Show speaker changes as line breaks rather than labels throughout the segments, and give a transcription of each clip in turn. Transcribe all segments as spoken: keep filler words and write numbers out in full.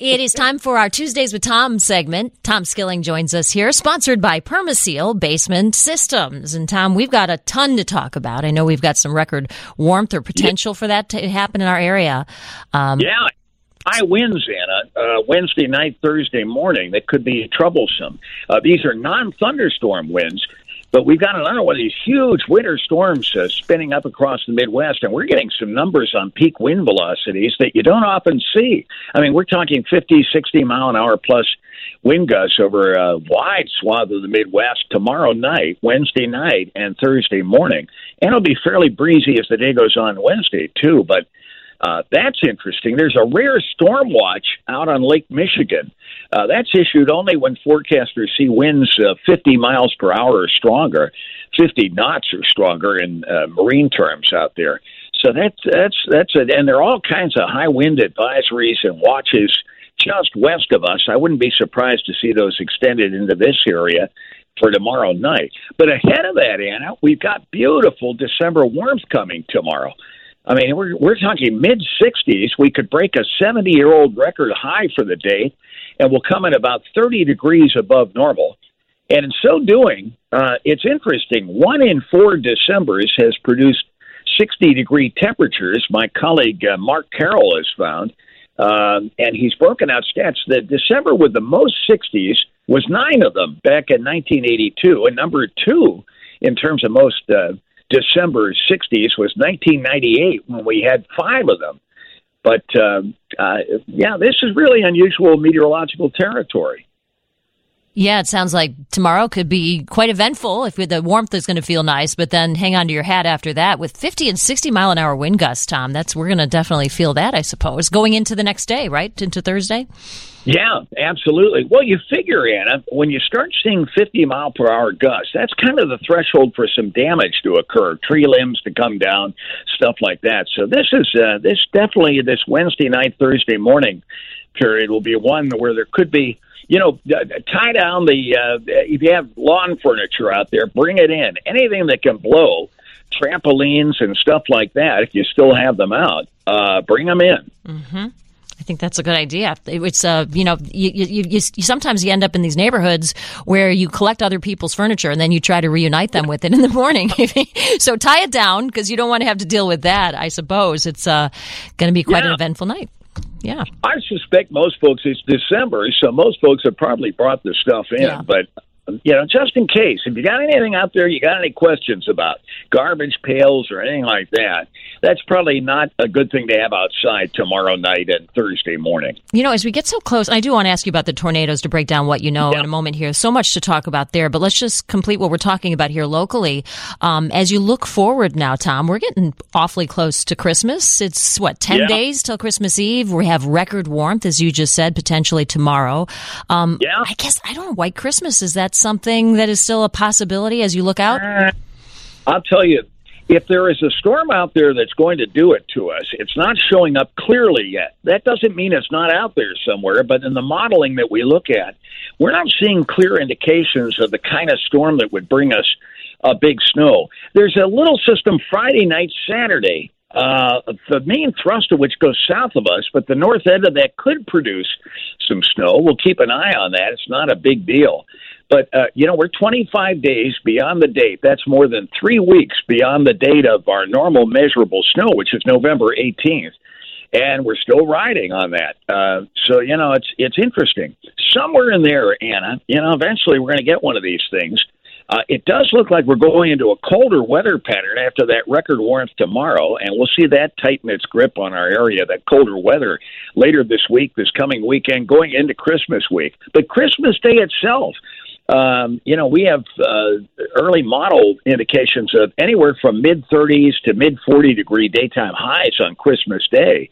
It is time for our Tuesdays with Tom segment. Tom Skilling joins us here, sponsored by Permaseal Basement Systems. And Tom, we've got a ton to talk about. I know we've got some record warmth or potential for that to happen in our area. Um,
yeah, high winds, Anna, uh, Wednesday night, Thursday morning, that could be troublesome. Uh, these are non-thunderstorm winds. But we've got another one of these huge winter storms uh, spinning up across the Midwest, and we're getting some numbers on peak wind velocities that you don't often see. I mean, we're talking fifty, sixty mile an hour plus wind gusts over a wide swath of the Midwest tomorrow night, Wednesday night, and Thursday morning. And it'll be fairly breezy as the day goes on Wednesday, too. But Uh, that's interesting. There's a rare storm watch out on Lake Michigan. Uh, that's issued only when forecasters see winds uh, fifty miles per hour or stronger, fifty knots or stronger in uh, marine terms out there. So that's that's that's it. And there are all kinds of high wind advisories and watches just west of us. I wouldn't be surprised to see those extended into this area for tomorrow night. But ahead of that, Anna, we've got beautiful December warmth coming tomorrow. I mean, we're we're talking mid-sixties. We could break a seventy-year-old record high for the day, and we'll come in about thirty degrees above normal. And in so doing, uh, it's interesting. One in four Decembers has produced sixty-degree temperatures. My colleague uh, Mark Carroll has found, uh, and he's broken out stats that December with the most sixties was nine of them back in nineteen eighty-two, and number two in terms of most uh December sixties was nineteen ninety-eight when we had five of them. But, uh, uh, yeah, this is really unusual meteorological territory.
Yeah, it sounds like tomorrow could be quite eventful if the warmth is going to feel nice, but then hang on to your hat after that. With fifty and sixty mile an hour wind gusts, Tom, that's we're going to definitely feel that, I suppose, going into the next day, right, into Thursday?
Yeah, absolutely. Well, you figure, Anna, when you start seeing fifty mile per hour gusts, that's kind of the threshold for some damage to occur, tree limbs to come down, stuff like that. So this is uh, this definitely this Wednesday night, Thursday morning period will be one where there could be, you know, tie down the, uh, if you have lawn furniture out there, bring it in. Anything that can blow, trampolines and stuff like that, if you still have them out, uh, bring them in.
Mm-hmm. I think that's a good idea. It's uh, you know, you, you, you, you sometimes you end up in these neighborhoods where you collect other people's furniture and then you try to reunite them with it in the morning. So tie it down because you don't want to have to deal with that. I suppose it's uh, going to be quite yeah. an eventful night. Yeah,
I suspect most folks it's December, so most folks have probably brought the stuff in,
yeah.
but. You know, just in case, if you got anything out there, you got any questions about garbage pails or anything like that, that's probably not a good thing to have outside tomorrow night and Thursday morning.
You know, as we get so close, and I do want to ask you about the tornadoes to break down what you know yeah. in a moment here. So much to talk about there, but let's just complete what we're talking about here locally. Um, as you look forward now, Tom, we're getting awfully close to Christmas. It's, what, ten yeah. days till Christmas Eve? We have record warmth, as you just said, potentially tomorrow. Um, yeah. I guess, I don't know, White Christmas, is that something that is still a possibility as you look out?
Uh, I'll tell you, if there is a storm out there that's going to do it to us, it's not showing up clearly yet. That doesn't mean it's not out there somewhere, but in the modeling that we look at, we're not seeing clear indications of the kind of storm that would bring us a big snow. There's a little system Friday night, Saturday, uh, the main thrust of which goes south of us, but the north end of that could produce some snow. We'll keep an eye on that. It's not a big deal. But, uh, you know, we're twenty-five days beyond the date. That's more than three weeks beyond the date of our normal measurable snow, which is November eighteenth. And we're still riding on that. Uh, so, you know, it's it's interesting. Somewhere in there, Anna, you know, eventually we're going to get one of these things. Uh, it does look like we're going into a colder weather pattern after that record warmth tomorrow, and we'll see that tighten its grip on our area, that colder weather, later this week, this coming weekend, going into Christmas week. But Christmas Day itself, Um, you know, we have uh, early model indications of anywhere from mid-thirties to mid-forty degree daytime highs on Christmas Day.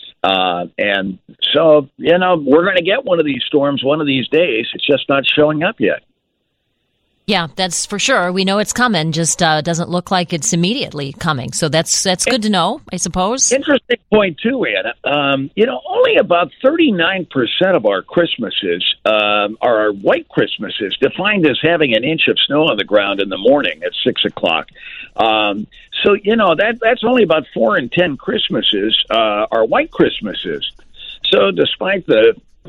Uh, and so, you know, we're going to get one of these storms one of these days. It's just not showing up yet.
Yeah, that's for sure. We know it's coming, just uh, doesn't look like it's immediately coming. So that's that's good to know, I suppose.
Interesting point, too, Anna. Um, you know, only about thirty-nine percent of our Christmases um, are white Christmases, defined as having an inch of snow on the ground in the morning at six o'clock. Um, so, you know, that that's only about four in ten Christmases uh, are white Christmases. So despite the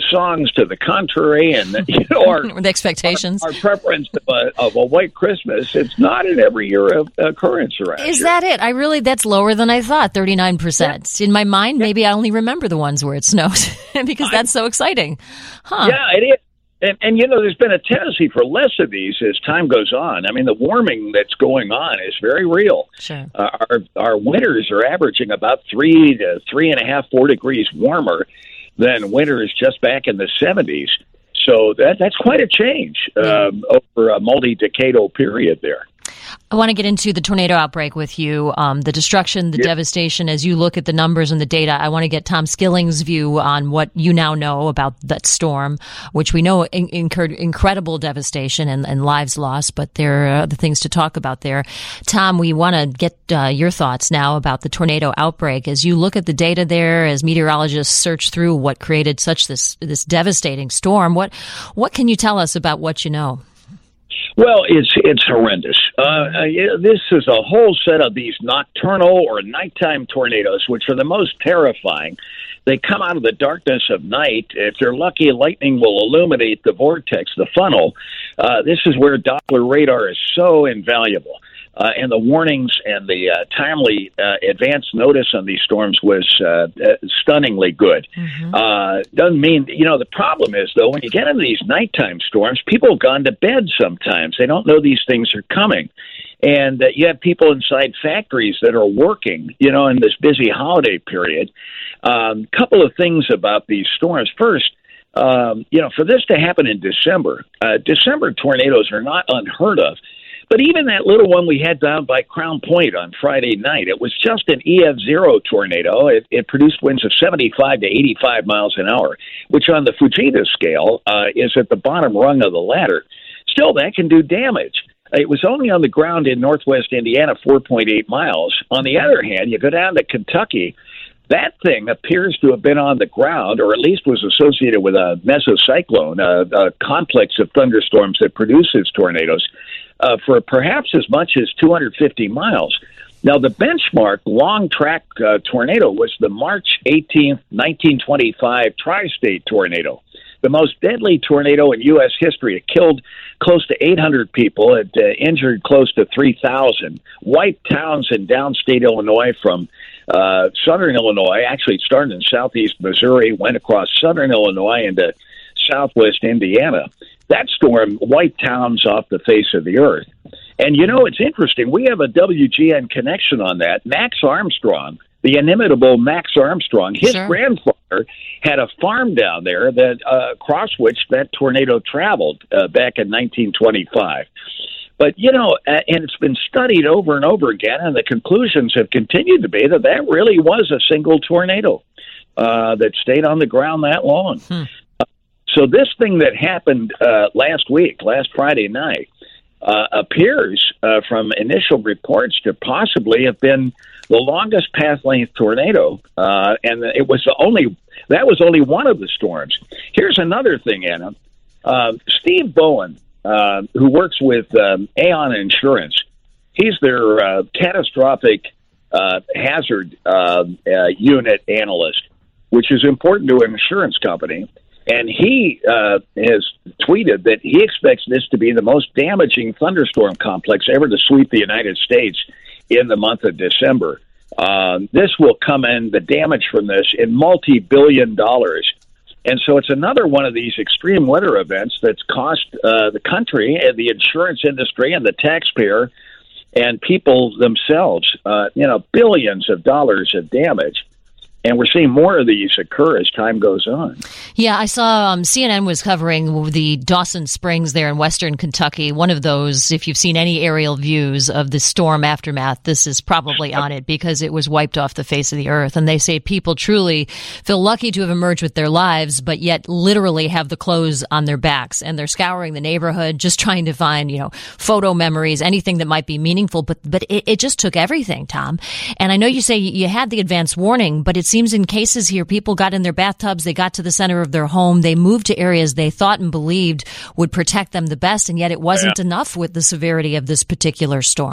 songs to the contrary, and you know our
the expectations,
our, our preference of a, of a white Christmas. It's not an every year occurrence around
Is
here.
that it? I really that's lower than I thought. Thirty-nine percent in my mind. Maybe I only remember the ones where it snows because that's so exciting. Huh?
Yeah, it is. And, and, you know, there's been a tendency for less of these as time goes on. I mean, the warming that's going on is very real.
Sure.
Uh, our, our winters are averaging about three to three and a half, four degrees warmer than winters just back in the seventies. So that that's quite a change um, over a multi-decadal period there.
I want to get into the tornado outbreak with you, um, the destruction, the yep. devastation. As you look at the numbers and the data, I want to get Tom Skilling's view on what you now know about that storm, which we know in- incurred incredible devastation and, and lives lost, but there are other things to talk about there. Tom, we want to get uh, your thoughts now about the tornado outbreak. As you look at the data there, as meteorologists search through what created such this this devastating storm, what what can you tell us about what you know?
Well, it's it's horrendous. Uh, this is a whole set of these nocturnal or nighttime tornadoes, which are the most terrifying. They come out of the darkness of night. If they're lucky, lightning will illuminate the vortex, the funnel. Uh, this is where Doppler radar is so invaluable. Uh, and the warnings and the uh, timely uh, advance notice on these storms was uh, uh, stunningly good. Mm-hmm. Uh, doesn't mean, you know, the problem is, though, when you get into these nighttime storms, people have gone to bed sometimes. They don't know these things are coming. And uh, you have people inside factories that are working, you know, in this busy holiday period. A um, couple of things about these storms. First, um, you know, for this to happen in December, uh, December tornadoes are not unheard of. But even that little one we had down by Crown Point on Friday night, it was just an E F zero tornado. It, it produced winds of seventy-five to eighty-five miles an hour, which on the Fujita scale uh, is at the bottom rung of the ladder. Still, that can do damage. It was only on the ground in northwest Indiana, four point eight miles. On the other hand, you go down to Kentucky, that thing appears to have been on the ground, or at least was associated with a mesocyclone, a, a complex of thunderstorms that produces tornadoes, uh, for perhaps as much as two hundred fifty miles. Now, the benchmark long-track uh, tornado was the March eighteenth, nineteen twenty-five tri-state tornado, the most deadly tornado in U S history. It killed close to eight hundred people. It uh, injured close to three thousand. Wiped towns in downstate Illinois from uh, southern Illinois. Actually, it started in southeast Missouri, went across southern Illinois into southwest Indiana. That storm wiped towns off the face of the earth. And, you know, it's interesting. We have a W G N connection on that. Max Armstrong, the inimitable Max Armstrong, his sure. grandfather had a farm down there that uh, across which that tornado traveled uh, back in nineteen twenty-five. But, you know, uh, and it's been studied over and over again, and the conclusions have continued to be that that really was a single tornado uh, that stayed on the ground that long. Hmm. Uh, so this thing that happened uh, last week, last Friday night, uh, appears uh, from initial reports to possibly have been the longest path length tornado, uh, and it was the only that was only one of the storms. Here's another thing, Anna. Uh, Steve Bowen, uh, who works with um, Aon Insurance, he's their uh, catastrophic uh, hazard uh, uh, unit analyst, which is important to an insurance company. And he uh, has tweeted that he expects this to be the most damaging thunderstorm complex ever to sweep the United States in the month of December. Uh, this will come in, the damage from this, in multi-billion dollars. And so it's another one of these extreme weather events that's cost uh, the country and the insurance industry and the taxpayer and people themselves, uh, you know, billions of dollars of damage. And we're seeing more of these occur as time goes on.
Yeah, I saw um, C N N was covering the Dawson Springs there in western Kentucky. One of those, if you've seen any aerial views of the storm aftermath, this is probably on it because it was wiped off the face of the earth. And they say people truly feel lucky to have emerged with their lives, but yet literally have the clothes on their backs. And they're scouring the neighborhood, just trying to find, you know, photo memories, anything that might be meaningful. But but it, it just took everything, Tom. And I know you say you had the advance warning, but it seems in cases here, people got in their bathtubs, they got to the center of their home, they moved to areas they thought and believed would protect them the best, and yet it wasn't yeah. enough with the severity of this particular storm.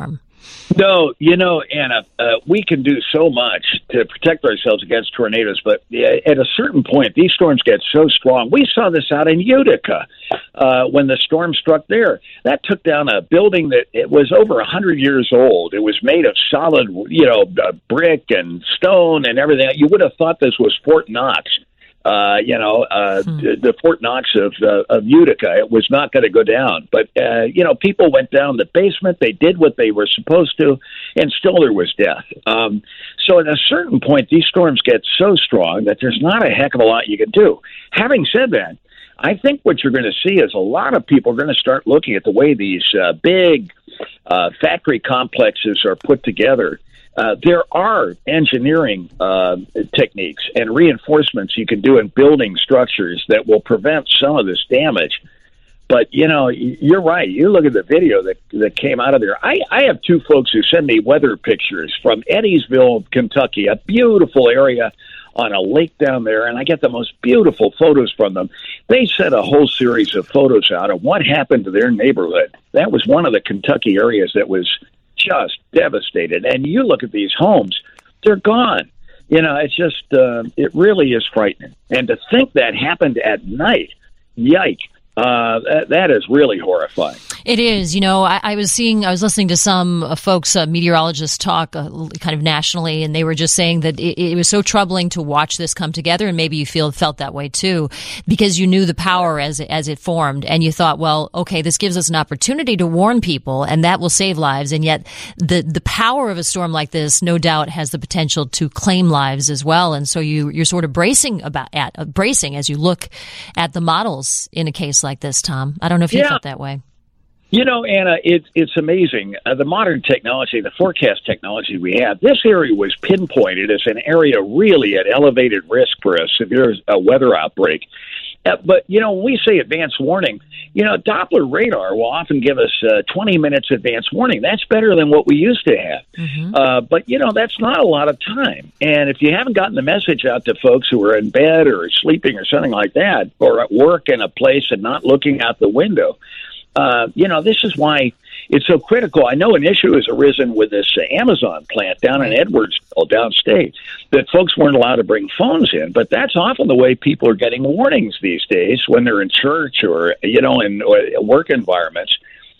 No, you know, Anna, uh, we can do so much to protect ourselves against tornadoes, but at a certain point, these storms get so strong. We saw this out in Utica uh, when the storm struck there. That took down a building that it was over one hundred years old. It was made of solid, you know, uh, brick and stone and everything. You would have thought this was Fort Knox. Uh, you know, uh, hmm. the, the Fort Knox of, uh, of Utica. It was not going to go down. But, uh, you know, people went down the basement. They did what they were supposed to, and still there was death. Um, so at a certain point, these storms get so strong that there's not a heck of a lot you can do. Having said that, I think what you're going to see is a lot of people are going to start looking at the way these uh, big uh, factory complexes are put together. Uh, there are engineering uh, techniques and reinforcements you can do in building structures that will prevent some of this damage. But, you know, you're right. You look at the video that that came out of there. I, I have two folks who send me weather pictures from Eddiesville, Kentucky, a beautiful area on a lake down there, and I get the most beautiful photos from them. They sent a whole series of photos out of what happened to their neighborhood. That was one of the Kentucky areas that was just devastated. And you look at these homes, they're gone. You know, it's just, uh, it really is frightening. And to think that happened at night, yike. Uh, that, that is really horrifying.
It is. You know, I, I was seeing, I was listening to some uh, folks, uh, meteorologists talk uh, kind of nationally, and they were just saying that it, it was so troubling to watch this come together, and maybe you feel felt that way too, because you knew the power as it, as it formed, and you thought, well, okay, this gives us an opportunity to warn people, and that will save lives, and yet the the power of a storm like this, no doubt, has the potential to claim lives as well, and so you you're sort of bracing about at uh, bracing as you look at the models in a case like this, Tom. I don't know if you
yeah.
felt that way.
You know, Anna, it, it's amazing. Uh, the modern technology, the forecast technology we have, this area was pinpointed as an area really at elevated risk for a severe uh, weather outbreak. Uh, but, you know, when we say advance warning, you know, Doppler radar will often give us uh, twenty minutes advance warning. That's better than what we used to have. Mm-hmm. Uh, but, you know, that's not a lot of time. And if you haven't gotten the message out to folks who are in bed or sleeping or something like that, or at work in a place and not looking out the window, uh, you know, this is why it's so critical. I know an issue has arisen with this uh, Amazon plant down in Edwardsville, downstate, that folks weren't allowed to bring phones in. But that's often the way people are getting warnings these days when they're in church or, you know, in uh, work environments.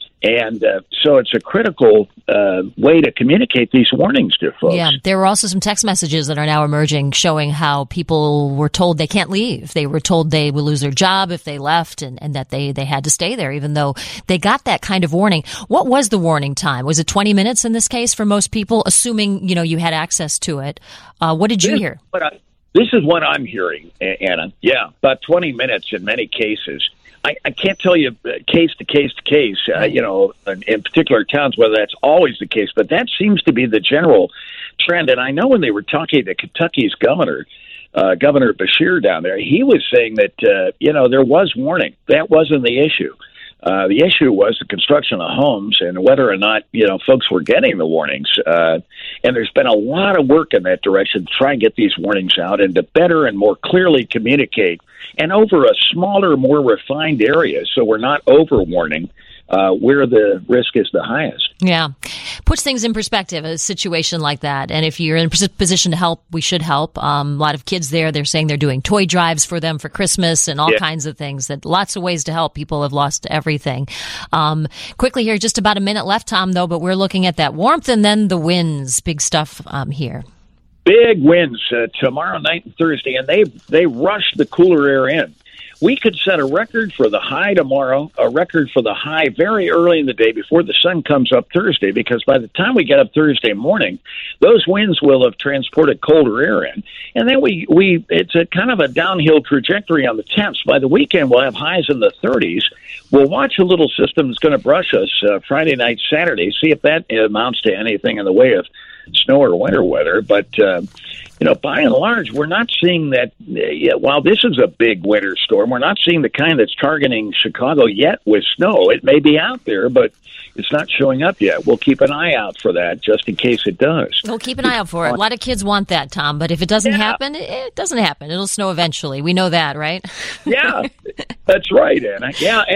And uh, so it's a critical uh, way to communicate these warnings to folks.
Yeah, there were also some text messages that are now emerging showing how people were told they can't leave. They were told they would lose their job if they left, and, and that they, they had to stay there, even though they got that kind of warning. What was the warning time? Was it twenty minutes in this case for most people, assuming, you know, you had access to it? Uh, what did you
this,
hear?
But I, this is what I'm hearing, Anna. Yeah, about twenty minutes in many cases. I, I can't tell you case to case to case, uh, you know, in, in particular towns, whether that's always the case, but that seems to be the general trend. And I know when they were talking to Kentucky's governor, uh, Governor Beshear down there, he was saying that, uh, you know, there was warning. That wasn't the issue. Uh, the issue was the construction of homes and whether or not, you know, folks were getting the warnings. Uh, and there's been a lot of work in that direction to try and get these warnings out and to better and more clearly communicate, and over a smaller, more refined area, so we're not over-warning uh, where the risk is the highest.
Yeah. Puts things in perspective, a situation like that. And if you're in a position to help, we should help. Um, a lot of kids there, they're saying they're doing toy drives for them for Christmas and all yeah. kinds of things. That lots of ways to help. People have lost everything. Um, quickly here, just about a minute left, Tom, though, but we're looking at that warmth and then the winds. Big stuff um, here.
Big winds uh, tomorrow night and Thursday, and they they rush the cooler air in. We could set a record for the high tomorrow, a record for the high very early in the day before the sun comes up Thursday, because by the time we get up Thursday morning, those winds will have transported colder air in. And then we, we it's a kind of a downhill trajectory on the temps. By the weekend, we'll have highs in the thirties. We'll watch a little system that's going to brush us uh, Friday night, Saturday, see if that amounts to anything in the way of snow or winter weather. But, uh, you know, by and large, we're not seeing that. Uh, yeah, while this is a big winter storm, we're not seeing the kind that's targeting Chicago yet with snow. It may be out there, but it's not showing up yet. We'll keep an eye out for that just in case it does.
We'll keep an eye out for it. A lot of kids want that, Tom, but if it doesn't
yeah.
happen, it doesn't happen. It'll snow eventually. We know that, right?
Yeah, that's right, Anna. Yeah, and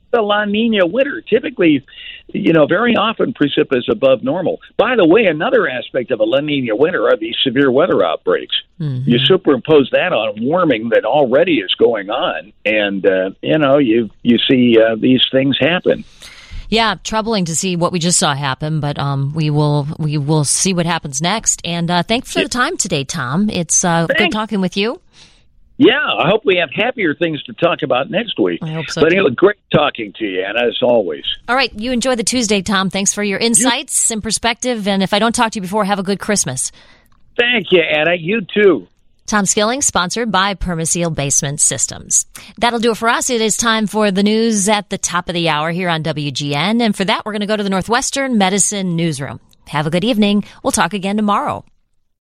the La Nina winter. Typically, you know, very often precip is above normal. By the way, another aspect of a La Nina winter are these severe weather outbreaks. Mm-hmm. You superimpose that on warming that already is going on, and, uh, you know, you, you see uh, these things happen.
Yeah, troubling to see what we just saw happen, but um, we will we will see what happens next. And uh, thanks for the time today, Tom. It's uh, good talking with you.
Yeah, I hope we have happier things to talk about next week.
I hope so.
But anyway, great talking to you, Anna, as always.
All right, you enjoy the Tuesday, Tom. Thanks for your insights you- and perspective. And if I don't talk to you before, have a good Christmas.
Thank you, Anna. You too.
Tom Skilling, sponsored by Permaseal Basement Systems. That'll do it for us. It is time for the news at the top of the hour here on W G N. And for that, we're going to go to the Northwestern Medicine Newsroom. Have a good evening. We'll talk again tomorrow.